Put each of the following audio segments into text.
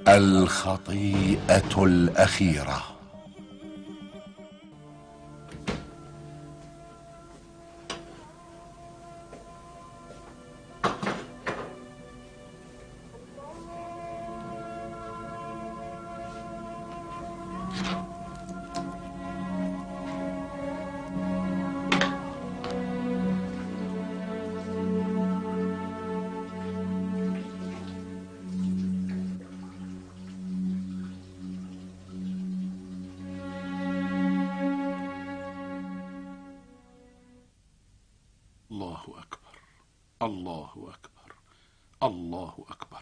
الخطيئة الأخيرة. الله أكبر، الله أكبر، الله أكبر.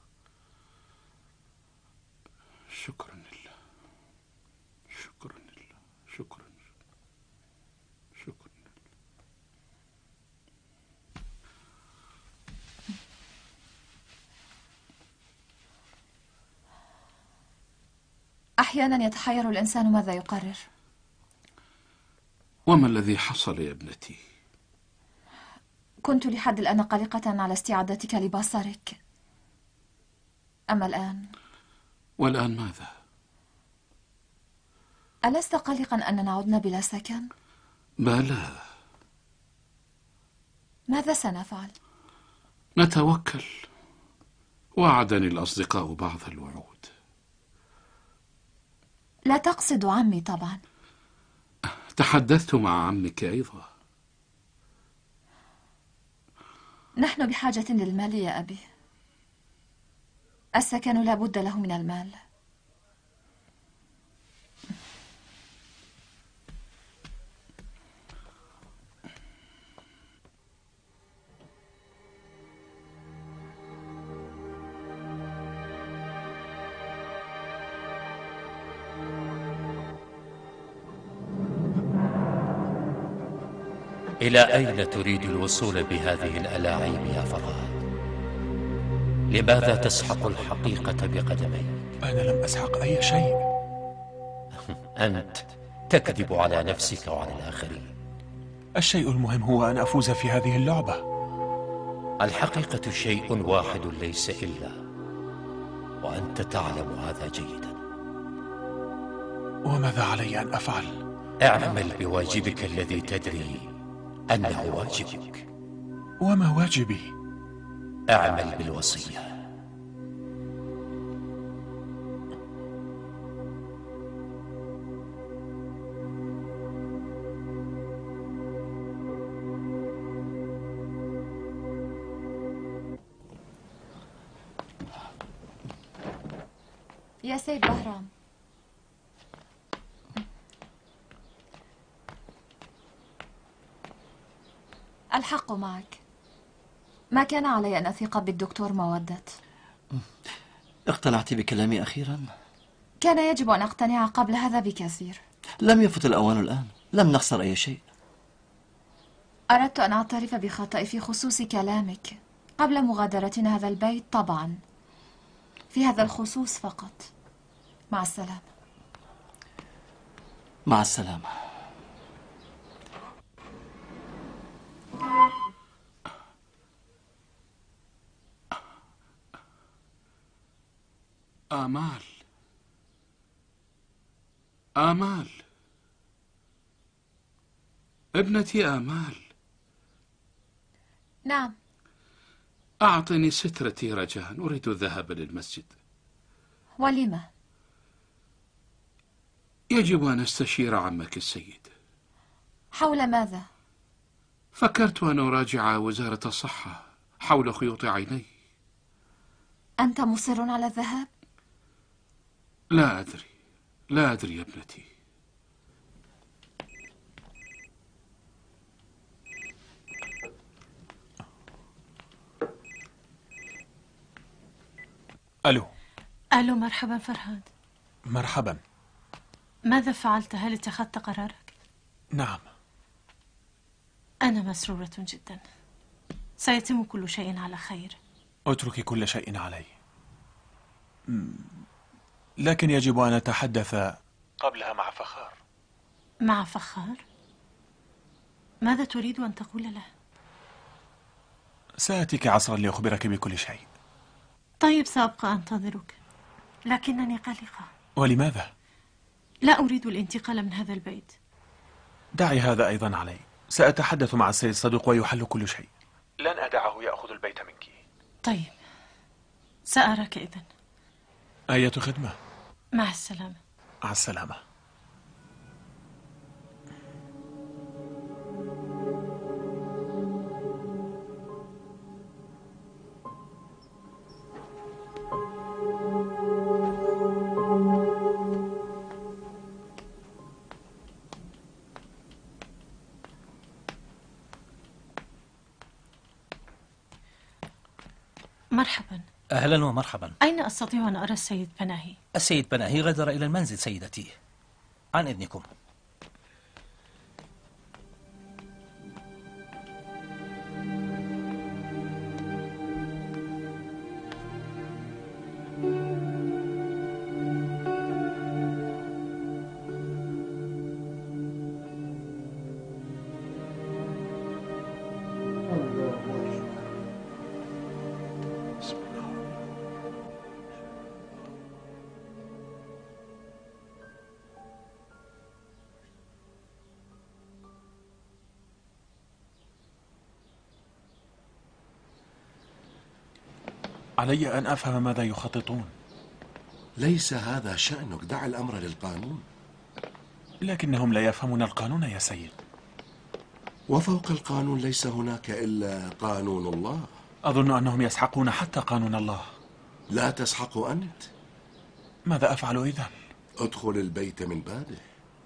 شكرا لله، شكرا لله، شكرا شكرا لله. أحيانا يتحير الإنسان ماذا يقرر. وما الذي حصل يا ابنتي؟ كنت لحد الآن قلقة على استعادتك لبصرك، أما الآن؟ والآن ماذا؟ ألست قلقا أننا عدنا بلا سكن؟ بلى. ماذا سنفعل؟ نتوكل. وعدني الأصدقاء بعض الوعود. لا تقصد عمي طبعا. تحدثت مع عمك أيضا. نحن بحاجة للمال يا أبي. السكن لا بد له من المال. إلى أين تريد الوصول بهذه الألاعيب يا فرهاد؟ لماذا تسحق الحقيقة بقدميك؟ أنا لم أسحق أي شيء. أنت تكذب على نفسك وعلى الآخرين. الشيء المهم هو أن أفوز في هذه اللعبة. الحقيقة شيء واحد ليس إلا، وأنت تعلم هذا جيدا. وماذا علي أن أفعل؟ اعمل بواجبك الذي تدري أنه واجبك. وما واجبي؟ اعمل بالوصية. يا سيد بهرام، الحق معك. ما كان علي أن أثق بالدكتور مودة. اقتنعت بكلامي أخيرا؟ كان يجب أن أقتنع قبل هذا بكثير. لم يفت الأوان الآن، لم نخسر أي شيء. أردت أن أعترف بخطئي في خصوص كلامك قبل مغادرتنا هذا البيت طبعا، في هذا الخصوص فقط. مع السلامة. مع السلامة. آمال، آمال، ابنتي آمال. نعم. أعطني سترتي رجاء، أريد الذهاب للمسجد. ولما؟ يجب أن أستشير عمك السيد. حول ماذا؟ فكرت أن أراجع وزارة الصحة حول خيوط عيني. أنت مصر على الذهاب؟ لا أدري، لا أدري يا ابنتي. ألو. ألو، مرحبا فرهاد. مرحبا. ماذا فعلت؟ هل اتخذت قرارك؟ نعم. أنا مسرورة جدا. سيتم كل شيء على خير. اتركي كل شيء علي. لكن يجب أن أتحدث قبلها مع فخار. مع فخار؟ ماذا تريد أن تقول له؟ سآتيك عصرا لأخبرك بكل شيء. طيب، سأبقى أنتظرك. لكنني قلقة. ولماذا؟ لا أريد الانتقال من هذا البيت. دعي هذا أيضا علي. سأتحدث مع السيد صديق ويحل كل شيء. لن أدعه يأخذ البيت منك. طيب، سأراك إذن. أية خدمة. مع السلامة. مع السلامة. مرحبا. أهلا ومرحبا. أين أستطيع أن أرى السيد بناهي؟ السيد بناهي غادر إلى المنزل سيدتي. عن إذنكم. علي أن أفهم ماذا يخططون. ليس هذا شأنك، دع الأمر للقانون. لكنهم لا يفهمون القانون يا سيد. وفوق القانون ليس هناك إلا قانون الله. أظن أنهم يسحقون حتى قانون الله. لا تسحق أنت. ماذا أفعل إذن؟ ادخل البيت من بابه.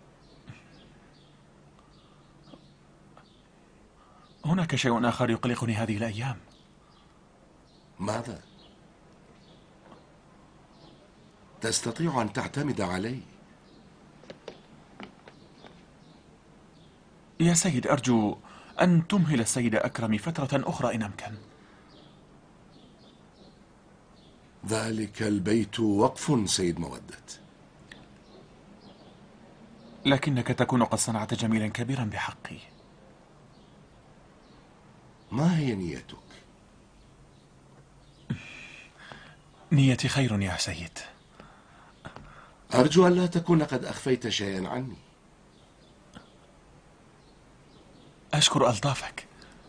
هناك شيء آخر يقلقني هذه الأيام. ماذا؟ تستطيع أن تعتمد علي. يا سيد، أرجو أن تمهل السيد أكرم فترة أخرى إن أمكن. ذلك البيت وقف سيد مودة. لكنك تكون قد صنعت جميلا كبيرا بحقي. ما هي نيتك؟ نيتي خير يا سيد. أرجو أن لا تكون قد أخفيت شيئا عني. أشكر ألطافك.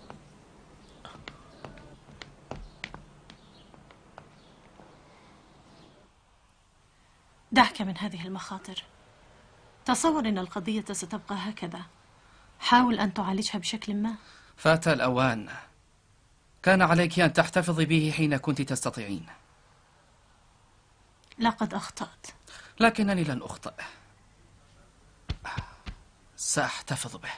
دعك من هذه المخاطر. تصور أن القضية ستبقى هكذا. حاول أن تعالجها بشكل ما. فات الأوان. كان عليك أن تحتفظي به حين كنت تستطيعين. لقد أخطأت. لكنني لن أخطئ. سأحتفظ به.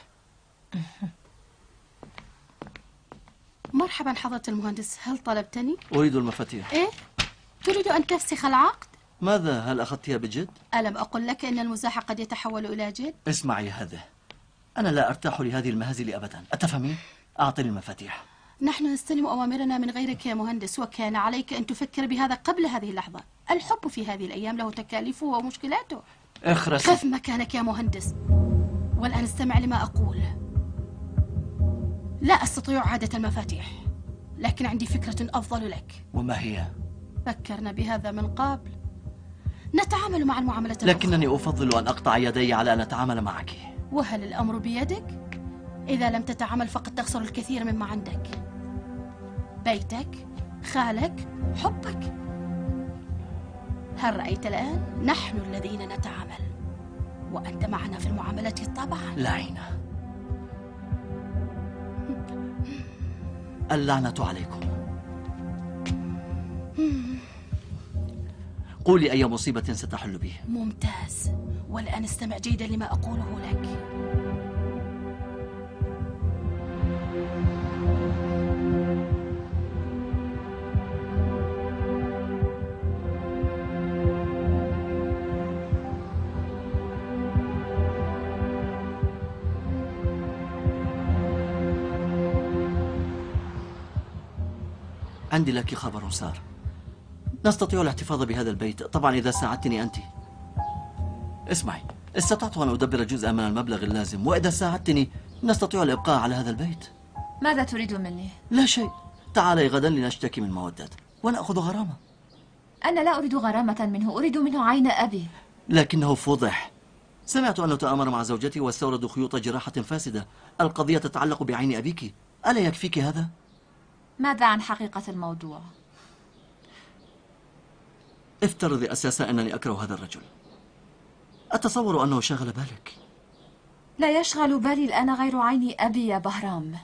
مرحبا حضرة المهندس، هل طلبتني؟ أريد المفاتيح. إيه؟ تريد أن تفسخ العقد؟ ماذا؟ هل أخذتها بجد؟ ألم أقل لك أن المزاح قد يتحول إلى جد؟ اسمعي هذا، أنا لا أرتاح لهذه المهازل أبدا، أتفهمين؟ أعطني المفاتيح. نحن نستلم أوامرنا من غيرك يا مهندس، وكان عليك أن تفكر بهذا قبل هذه اللحظة. الحب في هذه الأيام له تكاليفه ومشكلاته. اخرس. خف مكانك يا مهندس، والآن استمع لما أقول. لا أستطيع إعادة المفاتيح، لكن عندي فكرة أفضل لك. وما هي؟ فكرنا بهذا من قبل. نتعامل مع المعاملة لكنني أفضل أن أقطع يدي على أن أتعامل معك. وهل الأمر بيدك؟ إذا لم تتعامل فقد تخسر الكثير مما عندك: بيتك، خالك، حبك. هل رأيت الآن؟ نحن الذين نتعامل، وأنت معنا في المعاملة طبعا. لعينة. اللعنة عليكم. قولي أي مصيبة ستحل به. ممتاز، والآن استمع جيدا لما أقوله لك. عندي لك خبر سار. نستطيع الاحتفاظ بهذا البيت طبعا إذا ساعدتني أنت. اسمعي، استطعت أن أدبر جزءا من المبلغ اللازم، وإذا ساعدتني نستطيع الإبقاء على هذا البيت. ماذا تريد مني؟ لا شيء. تعالي غدا لنشتكي من مودة ونأخذ غرامة. أنا لا أريد غرامة منه، أريد منه عين أبي. لكنه فضح. سمعت أنه تآمر مع زوجته واستوردوا خيوط جراحة فاسدة. القضية تتعلق بعين أبيك، ألا يكفيك هذا؟ ماذا عن حقيقة الموضوع؟ افترضي أساسا أنني أكره هذا الرجل. أتصور أنه شغل بالك. لا يشغل بالي الآن غير عين أبي يا بهرام.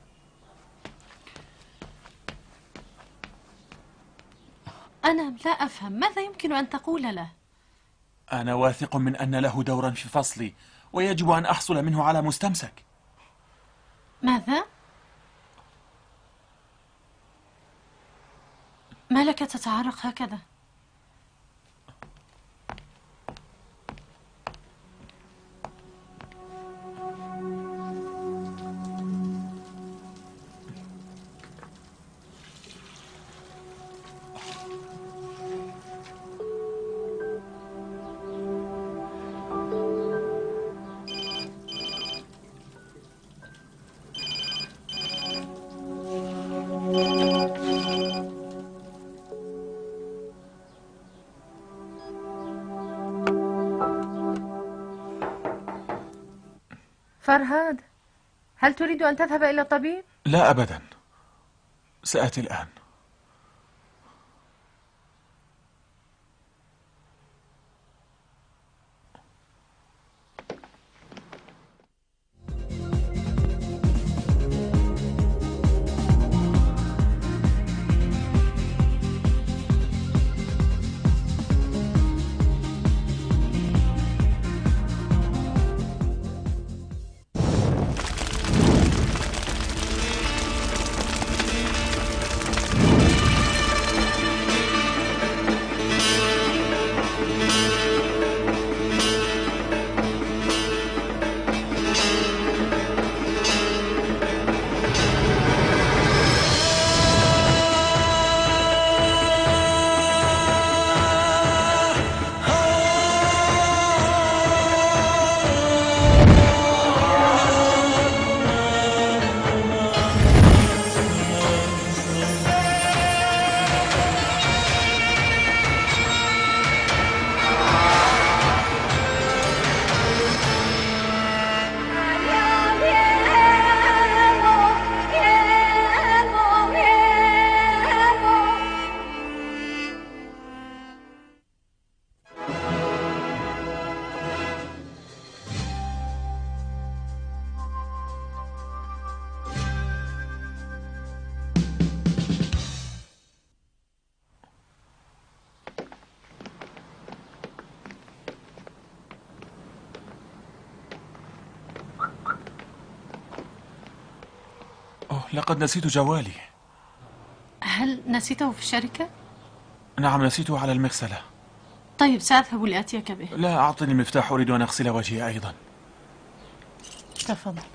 أنا لا أفهم ماذا يمكن أن تقول له. أنا واثق من أن له دورا في فصلي، ويجب أن أحصل منه على مستمسك. ماذا؟ ما لك تتعرق هكذا؟ فرهاد، هل تريد أن تذهب إلى الطبيب؟ لا أبدا، سآتي الآن. لقد نسيت جوالي. هل نسيته في الشركة؟ نعم، نسيته على المغسلة. طيب سأذهب لآتيك به. لا، أعطني المفتاح، أريد أن أغسل وجهي أيضا. تفضل.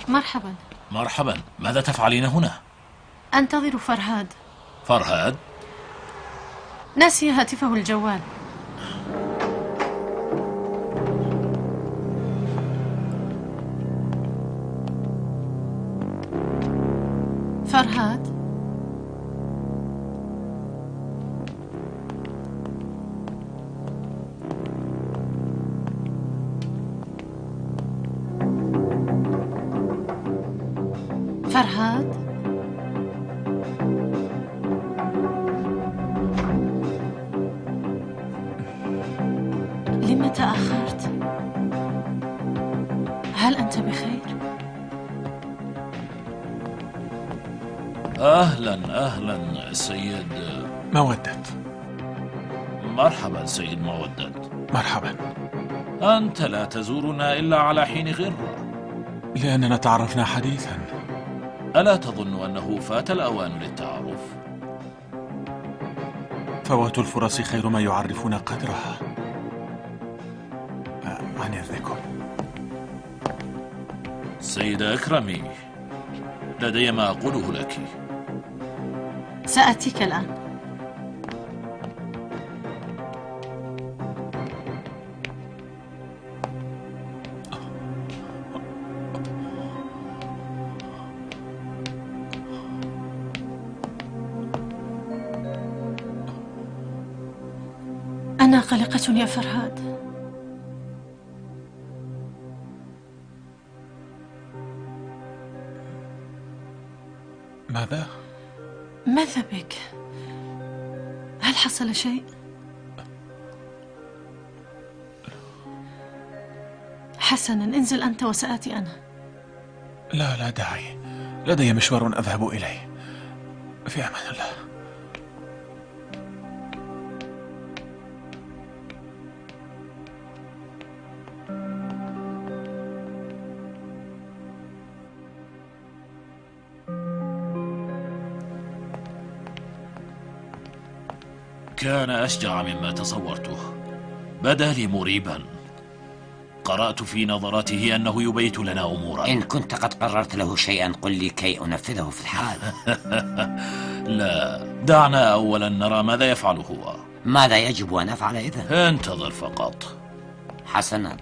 مرحبا. مرحبا، ماذا تفعلين هنا؟ أنتظر فرهاد. فرهاد؟ نسي هاتفه الجوال. فرهاد؟ فرهاد؟ لم تأخرت؟ هل أنت بخير؟ أهلا أهلا سيد مودة. مرحبا سيد مودة. مرحبا. أنت لا تزورنا إلا على حين غرة. لأننا تعرفنا حديثا. ألا تظن أنه فات الأوان للتعارف؟ فوات الفرص خير ما يعرفون قدرها. عن إذنكم. سيدة اكرمي، لدي ما أقوله لك. سأتيك الآن. أنا قلقة يا فرهاد. ماذا؟ ماذا بك؟ هل حصل شيء؟ حسنا، انزل أنت وسآتي أنا. لا داعي، لدي مشوار أذهب إليه. في أمان الله. كان أشجع مما تصورته. بدا لي مريبا. قرأت في نظراته أنه يبيت لنا أمورا. إن كنت قد قررت له شيئا قل لي كي أنفذه في الحال. لا، دعنا أولا نرى ماذا يفعل هو. ماذا يجب أن أفعل إذن؟ انتظر فقط. حسنا.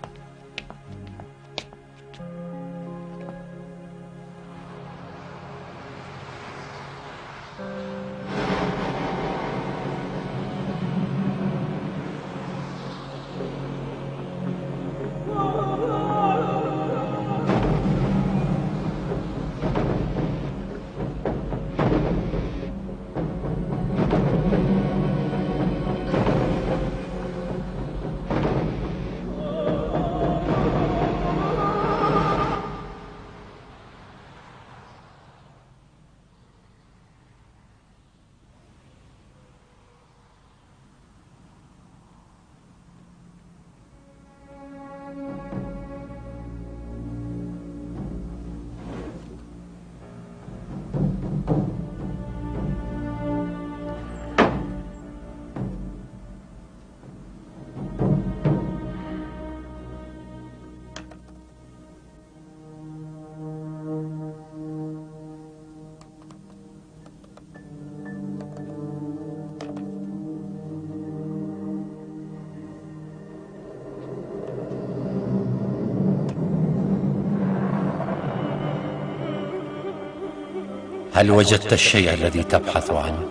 هل وجدت الشيء الذي تبحث عنه؟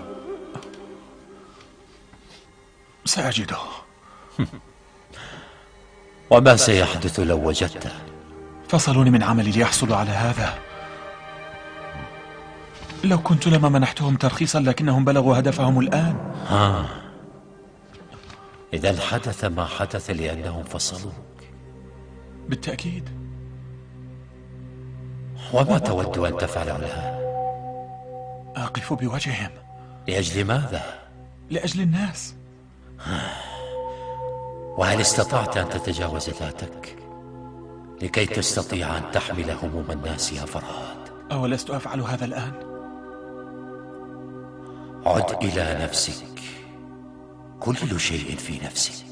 سأجده. وما سيحدث لو وجدته؟ فصلوني من عملي ليحصلوا على هذا. لو كنت لما منحتهم ترخيصا لكنهم بلغوا هدفهم الآن. إذا حدث ما حدث لأنهم فصلوك. بالتأكيد. وما تود أن تفعل الآن؟ أقف بوجههم. لأجل ماذا؟ لأجل الناس. وهل استطعت أن تتجاوز ذاتك لكي تستطيع أن تحمل هموم الناس يا فرهاد؟ أولست أفعل هذا الآن؟ عد إلى نفسك. كل شيء في نفسك.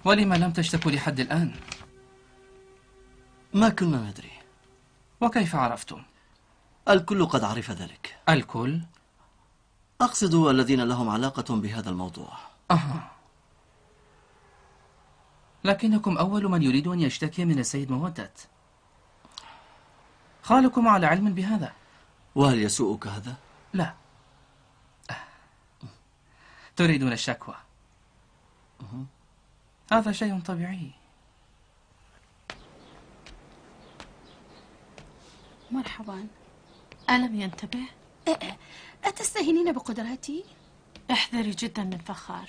ولما لم تشتكوا لحد الآن؟ ما كنا ندري. وكيف عرفتم؟ الكل قد عرف ذلك. الكل؟ أقصد الذين لهم علاقة بهذا الموضوع. لكنكم أول من يريد أن يشتكي من السيد مودة. خالكم على علم بهذا. وهل يسوءك هذا؟ لا. تريدون الشكوى. هذا شيء طبيعي. مرحبا. ألم ينتبه؟ أتستهينين بقدراتي؟ احذري جدا من فخار.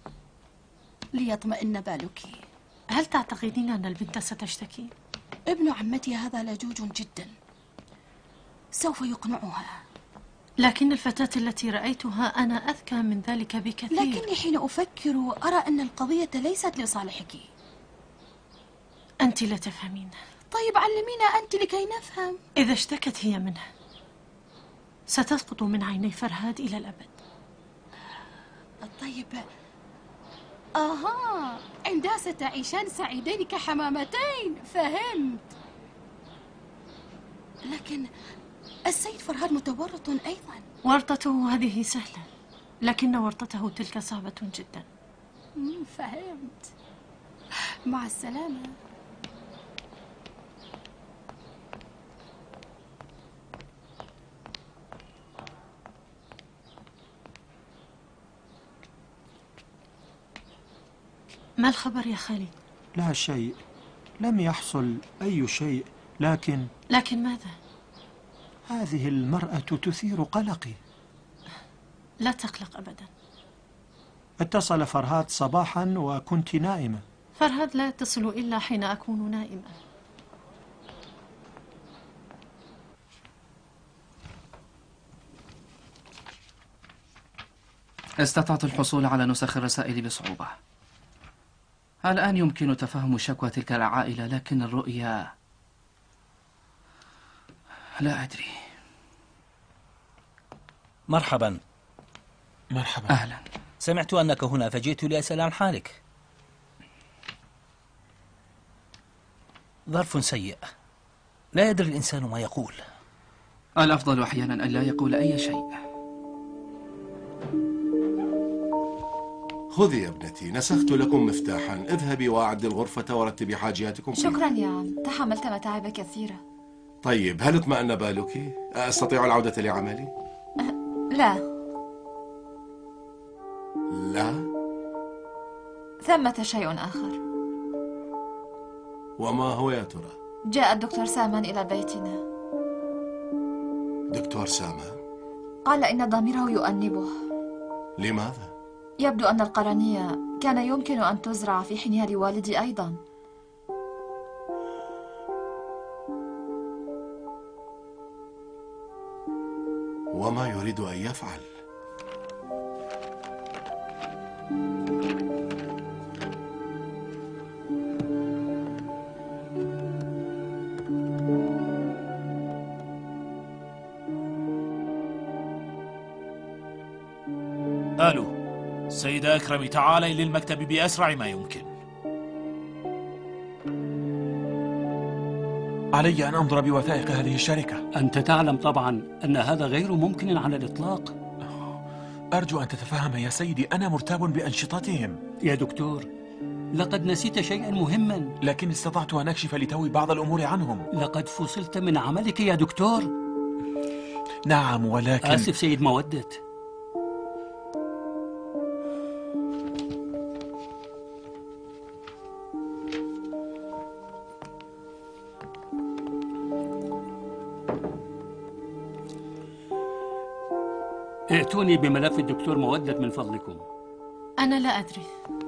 ليطمئن بالك. هل تعتقدين أن البنت ستشتكي؟ ابن عمتي هذا لجوج جدا، سوف يقنعها. لكن الفتاة التي رأيتها أنا أذكى من ذلك بكثير. لكني حين أفكر أرى أن القضية ليست لصالحك. أنت لا تفهمين. طيب علمينا أنت لكي نفهم. إذا اشتكت هي منه ستسقط من عيني فرهاد إلى الأبد. طيب عندها ستعيشان سعيدين كحمامتين. فهمت. لكن السيد فرهاد متورط أيضا. ورطته هذه سهلة، لكن ورطته تلك صعبة جدا. فهمت. مع السلامة. ما الخبر يا خالد؟ لا شيء، لم يحصل أي شيء. لكن ماذا؟ هذه المرأة تثير قلقي. لا تقلق أبدا. اتصل فرهاد صباحا وكنت نائمة. فرهاد لا يتصل إلا حين أكون نائمة. استطعت الحصول على نسخ الرسائل بصعوبة. الآن يمكن تفهم شكوى تلك العائلة، لكن الرؤيا لا أدري. مرحبا. مرحبا. أهلا. سمعت أنك هنا فجئت لأسأل عن حالك. ظرف سيء، لا يدري الإنسان ما يقول. الأفضل أحيانا أن لا يقول أي شيء. خذي يا ابنتي، نسخت لكم مفتاحا. اذهبي وأعد الغرفة ورتبي حاجياتكم فيها. شكرا يا عم، تحملت متاعب كثيرة. طيب، هل اطمأن بالك؟ أستطيع العودة لعملي؟ لا. لا؟ ثمة شيء آخر. وما هو يا ترى؟ جاء الدكتور سامان إلى بيتنا. دكتور سامان؟ قال إن ضميره يؤنبه. لماذا؟ يبدو أن القرنية كان يمكن أن تزرع في حينها لوالدي أيضا. وما يريد أن يفعل؟ ألو، سيدة أكرمي، تعالي للمكتب بأسرع ما يمكن. علي أن أنظر بوثائق هذه الشركة. أنت تعلم طبعا أن هذا غير ممكن على الإطلاق. أرجو أن تتفهم يا سيدي، أنا مرتاب بأنشطتهم. يا دكتور، لقد نسيت شيئا مهما. لكن استطعت أن أكشف لتوي بعض الأمور عنهم. لقد فصلت من عملك يا دكتور. نعم، ولكن آسف سيد مودة. ائتوني بملف الدكتور مودة من فضلكم. أنا لا أدري.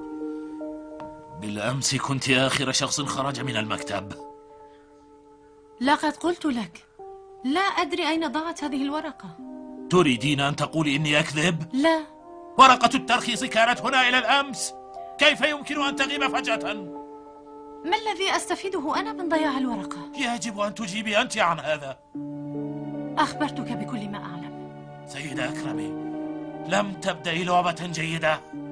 بالأمس كنت آخر شخص خرج من المكتب. لقد قلت لك لا أدري أين ضاعت هذه الورقة. تريدين أن تقولي إني أكذب؟ لا. ورقة الترخيص كانت هنا إلى الأمس. كيف يمكن أن تغيب فجأة؟ ما الذي أستفيده أنا من ضياع الورقة؟ يجب أن تجيبي أنت عن هذا. أخبرتك بكل ما أعلم. سيدة أكرمي، لم تبدأي لعبة جيدة.